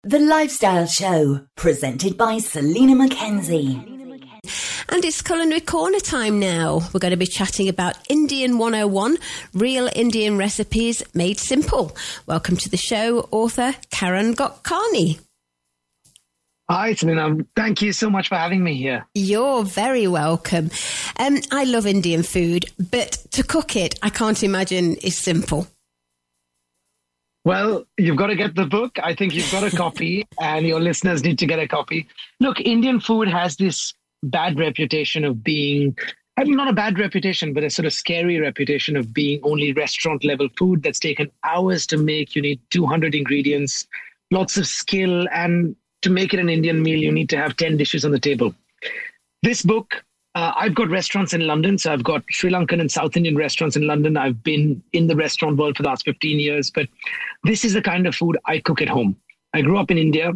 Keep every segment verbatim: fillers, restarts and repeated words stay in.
The Lifestyle Show, presented by Selena Mackenzie. And it's Culinary Corner time now. We're going to be chatting about Indian one oh one, real Indian recipes made simple. Welcome to the show, author Karan Gotkani. Hi, Selena. Thank you so much for having me here. You're very welcome. Um, I love Indian food, but to cook it, I can't imagine is simple. Well, you've got to get the book. I think you've got a copy and your listeners need to get a copy. Look, Indian food has this bad reputation of being, I mean, not a bad reputation, but a sort of scary reputation of being only restaurant level food that's taken hours to make. You need two hundred ingredients, lots of skill, and to make it an Indian meal, you need to have ten dishes on the table. This book, uh, I've got restaurants in London, so I've got Sri Lankan and South Indian restaurants in London. I've been in the restaurant world for the last fifteen years, but this is the kind of food I cook at home. I grew up in India.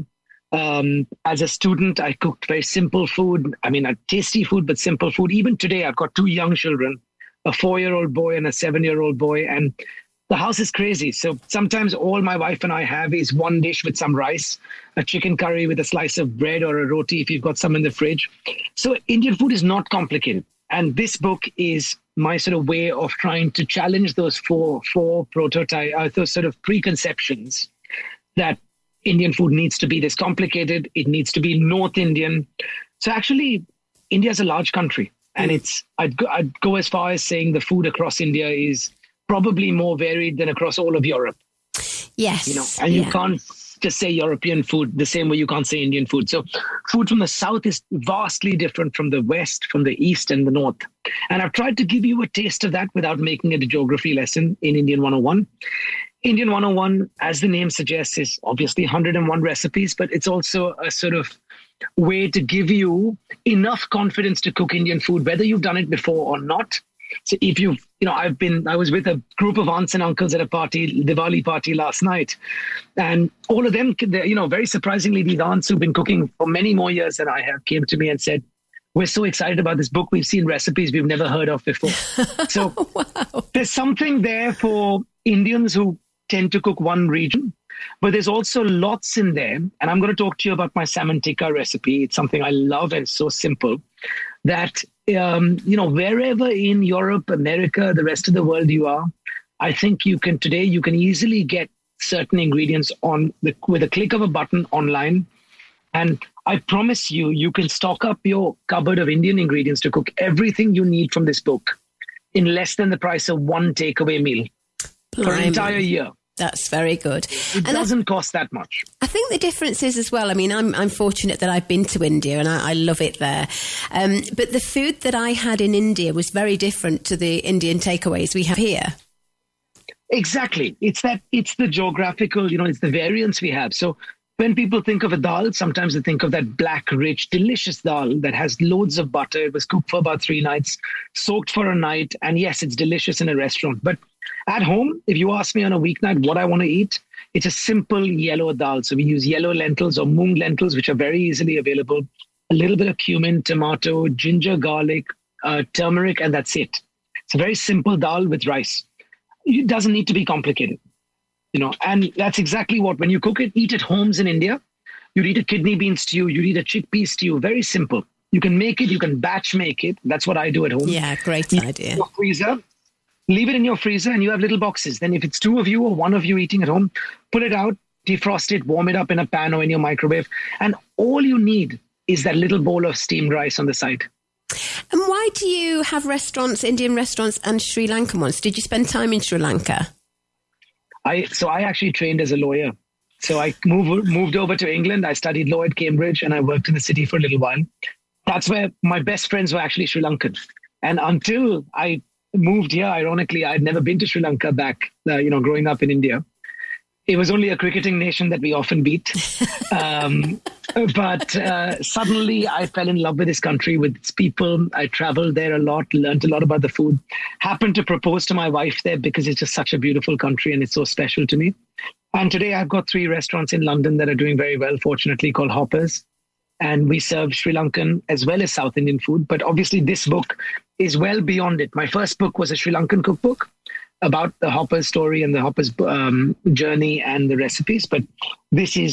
Um, as a student, I cooked very simple food. I mean, a tasty food, but simple food. Even today, I've got two young children, a four-year-old boy and a seven-year-old boy, and the house is crazy. So sometimes all my wife and I have is one dish with some rice, a chicken curry with a slice of bread or a roti if you've got some in the fridge. So Indian food is not complicated. And this book is my sort of way of trying to challenge those four, four prototype, uh, those sort of preconceptions that Indian food needs to be this complicated. It needs to be North Indian. So actually, India is a large country. And it's I'd go, I'd go as far as saying the food across India is probably more varied than across all of Europe. Yes. You know, and yeah. you can't just say European food the same way you can't say Indian food. So food from the South is vastly different from the West, from the East and the North. And I've tried to give you a taste of that without making it a geography lesson in Indian one oh one. Indian one oh one, as the name suggests, is obviously one hundred and one recipes, but it's also a sort of way to give you enough confidence to cook Indian food, whether you've done it before or not. So if you've, you know, I've been, I was with a group of aunts and uncles at a party, Diwali party last night. And all of them, you know, very surprisingly, these aunts who've been cooking for many more years than I have came to me and said, we're so excited about this book. We've seen recipes we've never heard of before. So wow. There's something there for Indians who tend to cook one region, but there's also lots in there. And I'm going to talk to you about my salmon tikka recipe. It's something I love and so simple that Um, you know, wherever in Europe, America, the rest of the world you are, I think you can today, you can easily get certain ingredients on the, with a click of a button online. And I promise you, you can stock up your cupboard of Indian ingredients to cook everything you need from this book in less than the price of one takeaway meal Blimey. For an entire year. That's very good. It and doesn't I, cost that much. I think the difference is as well, I mean, I'm I'm fortunate that I've been to India and I, I love it there. Um, but the food that I had in India was very different to the Indian takeaways we have here. Exactly. It's that, it's the geographical, you know, it's the variance we have. So when people think of a dal, sometimes they think of that black, rich, delicious dal that has loads of butter. It was cooked for about three nights, soaked for a night. And yes, it's delicious in a restaurant. But at home, if you ask me on a weeknight what I want to eat, it's a simple yellow dal. So we use yellow lentils or moong lentils, which are very easily available. A little bit of cumin, tomato, ginger, garlic, uh, turmeric, and that's it. It's a very simple dal with rice. It doesn't need to be complicated. You know, and that's exactly what, when you cook it, eat at homes in India, you'd eat a kidney bean stew, you'd eat a chickpea stew, very simple. You can make it, you can batch make it. That's what I do at home. Yeah, great you idea. Your freezer, leave it in your freezer and you have little boxes. Then if it's two of you or one of you eating at home, pull it out, defrost it, warm it up in a pan or in your microwave. And all you need is that little bowl of steamed rice on the side. And why do you have restaurants, Indian restaurants and Sri Lankan ones? Did you spend time in Sri Lanka? I so I actually trained as a lawyer. So I moved moved over to England. I studied law at Cambridge and I worked in the city for a little while. That's where my best friends were actually Sri Lankan. And until I moved here, ironically, I'd never been to Sri Lanka back, uh, you know, growing up in India. It was only a cricketing nation that we often beat. Um, but uh, suddenly I fell in love with this country, with its people. I traveled there a lot, learned a lot about the food. Happened to propose to my wife there because it's just such a beautiful country and it's so special to me. And today I've got three restaurants in London that are doing very well, fortunately, called Hoppers. And we serve Sri Lankan as well as South Indian food. But obviously this book is well beyond it. My first book was a Sri Lankan cookbook about the Hoppers story and the Hoppers um, journey and the recipes. But this is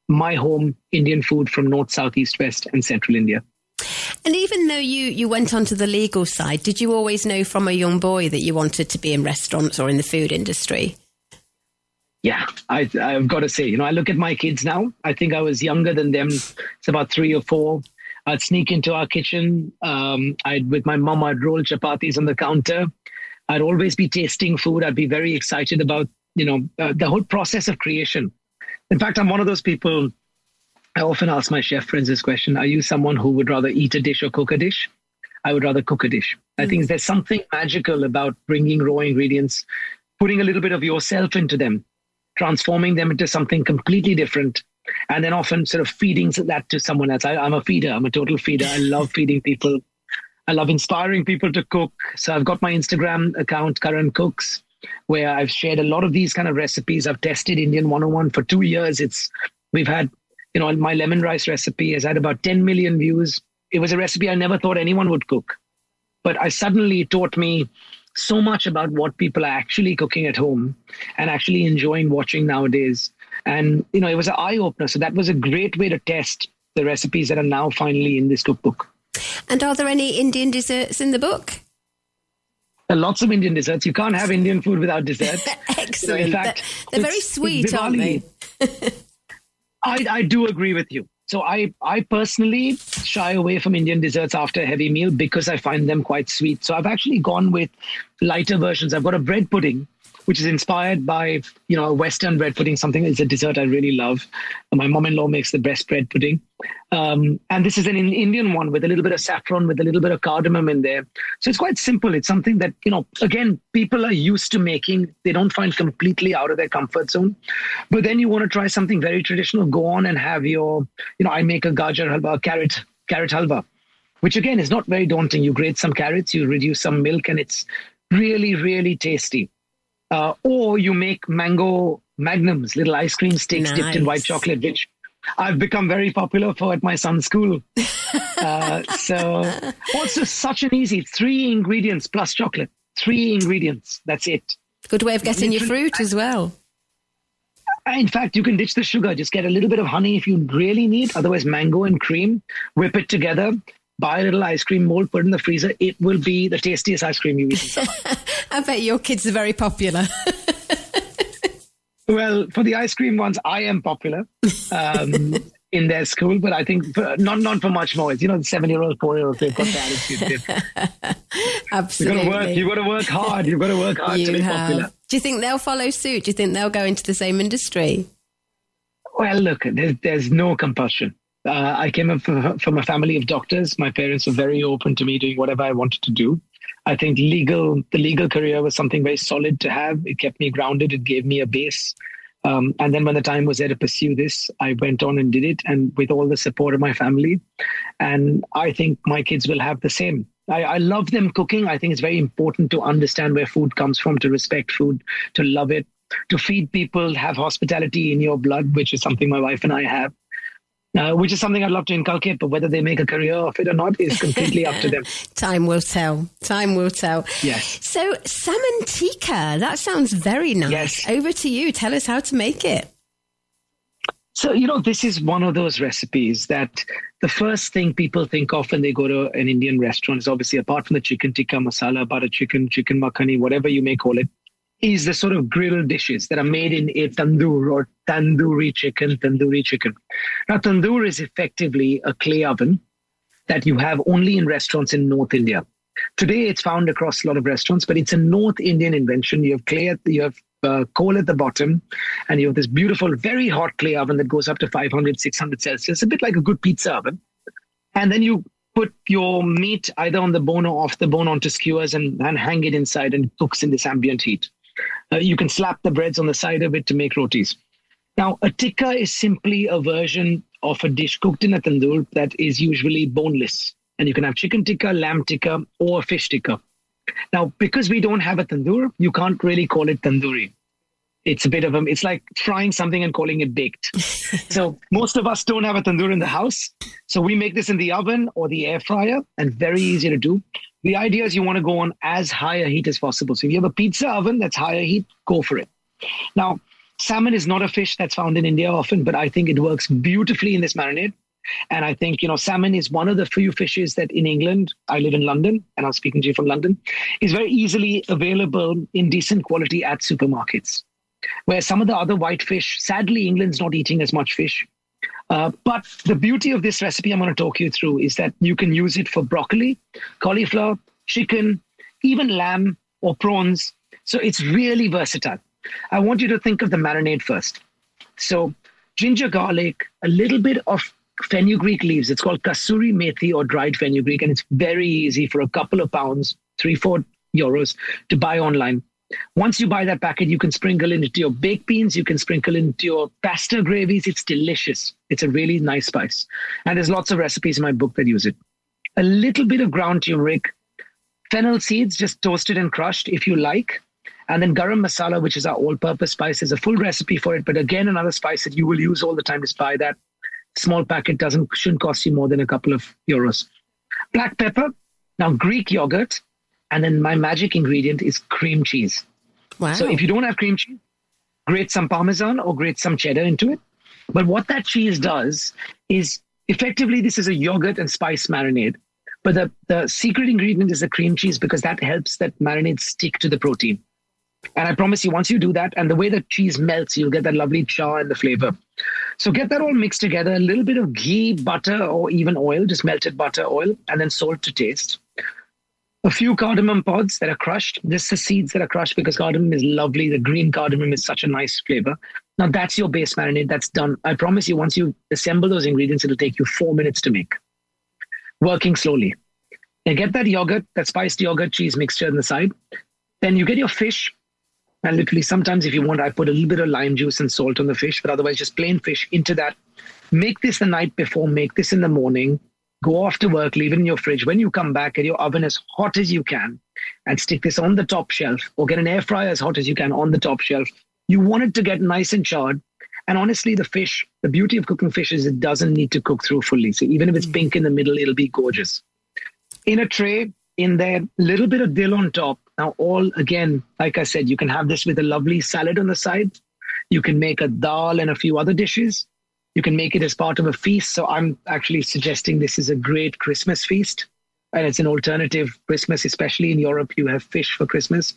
my home Indian food from North, South, East, West, and Central India. And even though you, you went onto the legal side, did you always know from a young boy that you wanted to be in restaurants or in the food industry? Yeah, I, I've got to say, you know, I look at my kids now. I think I was younger than them. It's about three or four. I'd sneak into our kitchen. Um, I'd, with my mom, I'd roll chapatis on the counter. I'd always be tasting food. I'd be very excited about, you know, uh, the whole process of creation. In fact, I'm one of those people. I often ask my chef friends this question: are you someone who would rather eat a dish or cook a dish? I would rather cook a dish. Mm. I think there's something magical about bringing raw ingredients, putting a little bit of yourself into them, transforming them into something completely different, and then often sort of feeding that to someone else. I, I'm a feeder. I'm a total feeder. I love feeding people. I love inspiring people to cook. So I've got my Instagram account, Karan Cooks, where I've shared a lot of these kind of recipes. I've tested Indian one oh one for two years. It's we've had, you know, my lemon rice recipe has had about ten million views. It was a recipe I never thought anyone would cook. But I suddenly taught me so much about what people are actually cooking at home and actually enjoying watching nowadays. And, you know, it was an eye-opener. So that was a great way to test the recipes that are now finally in this cookbook. And are there any Indian desserts in the book? There are lots of Indian desserts. You can't have Indian food without dessert. Excellent. So in fact, they're, they're very sweet, aren't they? I, I do agree with you. So I, I personally shy away from Indian desserts after a heavy meal because I find them quite sweet. So I've actually gone with lighter versions. I've got a bread pudding, which is inspired by, you know, a Western bread pudding, something that's a dessert I really love. My mom-in-law makes the best bread pudding. Um, and this is an Indian one with a little bit of saffron, with a little bit of cardamom in there. So it's quite simple. It's something that, you know, again, people are used to making. They don't find completely out of their comfort zone. But then you want to try something very traditional, go on and have your, you know, I make a gajar halwa, carrot, carrot halwa, which again is not very daunting. You grate some carrots, you reduce some milk, and it's really, really tasty. Uh, or you make mango magnums, little ice cream sticks nice. Dipped in white chocolate, which I've become very popular for at my son's school. uh, so also such an easy three ingredients plus chocolate, three ingredients. That's it. Good way of getting your fruit as well. In fact, you can ditch the sugar. Just get a little bit of honey if you really need. Otherwise, mango and cream, whip it together. Buy a little ice cream mold, put it in the freezer. It will be the tastiest ice cream you eat in summer. I bet your kids are very popular. Well, for the ice cream ones, I am popular um, in their school, but I think for, not not for much more. It's, you know, the seven-year-olds, four-year-olds, they've got the attitude. Absolutely. You've got to work, you've got to work hard. You've got to work hard you to be have. popular. Do you think they'll follow suit? Do you think they'll go into the same industry? Well, look, there's, there's no compulsion. Uh, I came up from, from a family of doctors. My parents were very open to me doing whatever I wanted to do. I think legal, the legal career was something very solid to have. It kept me grounded. It gave me a base. Um, and then when the time was there to pursue this, I went on and did it, and with all the support of my family. And I think my kids will have the same. I, I love them cooking. I think it's very important to understand where food comes from, to respect food, to love it, to feed people, have hospitality in your blood, which is something my wife and I have. Uh, which is something I'd love to inculcate, but whether they make a career of it or not is completely up to them. Time will tell. Time will tell. Yes. So salmon tikka, that sounds very nice. Yes. Over to you. Tell us how to make it. So, you know, this is one of those recipes that the first thing people think of when they go to an Indian restaurant is obviously, apart from the chicken tikka masala, butter chicken, chicken makhani, whatever you may call it, is the sort of grilled dishes that are made in a tandoor or tandoori chicken, tandoori chicken. Now, tandoor is effectively a clay oven that you have only in restaurants in North India. Today, it's found across a lot of restaurants, but it's a North Indian invention. You have clay, at, you have uh, coal at the bottom, and you have this beautiful, very hot clay oven that goes up to five hundred, six hundred Celsius, a bit like a good pizza oven. And then you put your meat either on the bone or off the bone onto skewers and, and hang it inside, and it cooks in this ambient heat. Uh, you can slap the breads on the side of it to make rotis. Now, a tikka is simply a version of a dish cooked in a tandoor that is usually boneless. And you can have chicken tikka, lamb tikka, or fish tikka. Now, because we don't have a tandoor, you can't really call it tandoori. It's a bit of a, it's like frying something and calling it baked. So most of us don't have a tandoor in the house. So we make this in the oven or the air fryer, and very easy to do. The idea is you want to go on as high a heat as possible. So if you have a pizza oven that's higher heat, go for it. Now, Salmon is not a fish that's found in India often, but I think it works beautifully in this marinade. And I think, you know, salmon is one of the few fishes that in England, I live in London, and I'm speaking to you from London, is very easily available in decent quality at supermarkets. Where some of the other white fish, sadly, England's not eating as much fish. Uh, but the beauty of this recipe I'm going to talk you through is that you can use it for broccoli, cauliflower, chicken, even lamb or prawns. So it's really versatile. I want you to think of the marinade first. So ginger, garlic, a little bit of fenugreek leaves. It's called kasuri methi or dried fenugreek, and it's very easy for a couple of pounds, three, four euros to buy online. Once you buy that packet, you can sprinkle it into your baked beans. You can sprinkle it into your pasta gravies. It's delicious. It's a really nice spice. And there's lots of recipes in my book that use it. A little bit of ground turmeric, fennel seeds, just toasted and crushed if you like. And then garam masala, which is our all-purpose spice. There's a full recipe for it. But again, another spice that you will use all the time is buy that. Small packet doesn't shouldn't cost you more than a couple of euros. Black pepper, now Greek yogurt, and then my magic ingredient is cream cheese. Wow. So if you don't have cream cheese, grate some Parmesan or grate some cheddar into it. But what that cheese does is effectively this is a yogurt and spice marinade. But the, the secret ingredient is the cream cheese because that helps that marinade stick to the protein. And I promise you, once you do that, and the way the cheese melts, you'll get that lovely char and the flavor. So get that all mixed together, a little bit of ghee, butter, or even oil, just melted butter, oil, and then salt to taste. A few cardamom pods that are crushed. This is the seeds that are crushed because cardamom is lovely. The green cardamom is such a nice flavor. Now that's your base marinade. That's done. I promise you, once you assemble those ingredients, it'll take you four minutes to make. Working slowly. Now get that yogurt, that spiced yogurt cheese mixture on the side. Then you get your fish. And literally sometimes if you want, I put a little bit of lime juice and salt on the fish, but otherwise just plain fish into that. Make this the night before, make this in the morning, go off to work, leave it in your fridge. When you come back, get your oven as hot as you can and stick this on the top shelf or get an air fryer as hot as you can on the top shelf. You want it to get nice and charred. And honestly, the fish, the beauty of cooking fish is it doesn't need to cook through fully. So even if it's pink in the middle, it'll be gorgeous. In a tray, in there, little bit of dill on top. Now, all, again, like I said, you can have this with a lovely salad on the side. You can make a dal and a few other dishes. You can make it as part of a feast. So I'm actually suggesting this is a great Christmas feast. And it's an alternative Christmas, especially in Europe. You have fish for Christmas.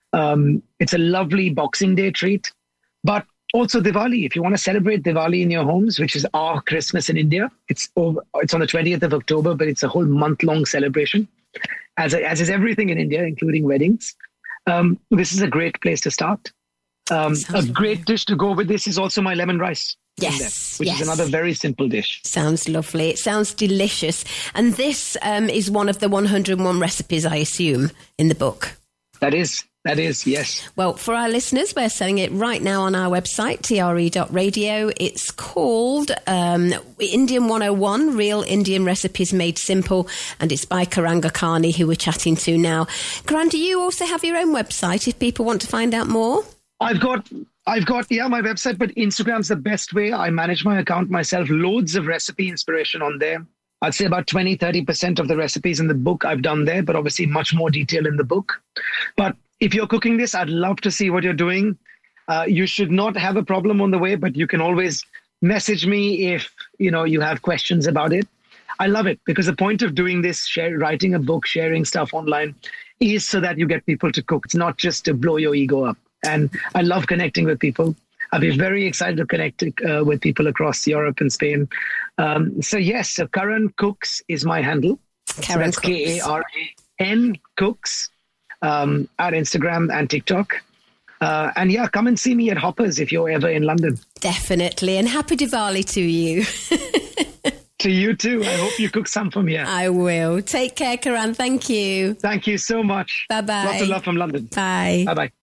Um, it's a lovely Boxing Day treat. But also Diwali, if you want to celebrate Diwali in your homes, which is our Christmas in India, it's over, it's on the twentieth of October, but it's a whole month-long celebration. As, as is everything in India, including weddings. Um, this is a great place to start. Um, a great dish to go with this is also my lemon rice. Yes, which yes. is another very simple dish. Sounds lovely. It sounds delicious. And this um, is one of the one hundred and one recipes, I assume, in the book. That is. That is, yes. Well, for our listeners, we're selling it right now on our website, T R E dot radio. It's called um, Indian one oh one, Real Indian Recipes Made Simple, and it's by Karan Gokhani, who we're chatting to now. Karan, do you also have your own website if people want to find out more? I've got, I've got, yeah, my website, but Instagram's the best way. I manage my account myself, loads of recipe inspiration on there. I'd say about twenty, thirty percent of the recipes in the book I've done there, but obviously much more detail in the book. But if you're cooking this, I'd love to see what you're doing. Uh, you should not have a problem on the way, but you can always message me if, you know, you have questions about it. I love it because the point of doing this, share, writing a book, sharing stuff online is so that you get people to cook. It's not just to blow your ego up. And I love connecting with people. I'll be very excited to connect uh, with people across Europe and Spain. Um, so yes, so Karan Cooks is my handle. Karan so K A R A N Cooks. Um, at Instagram and TikTok. Uh, and yeah, come and see me at Hoppers if you're ever in London. Definitely. And happy Diwali to you. To you too. I hope you cook some from here. I will. Take care, Karan. Thank you. Thank you so much. Bye-bye. Lots of love from London. Bye. Bye-bye.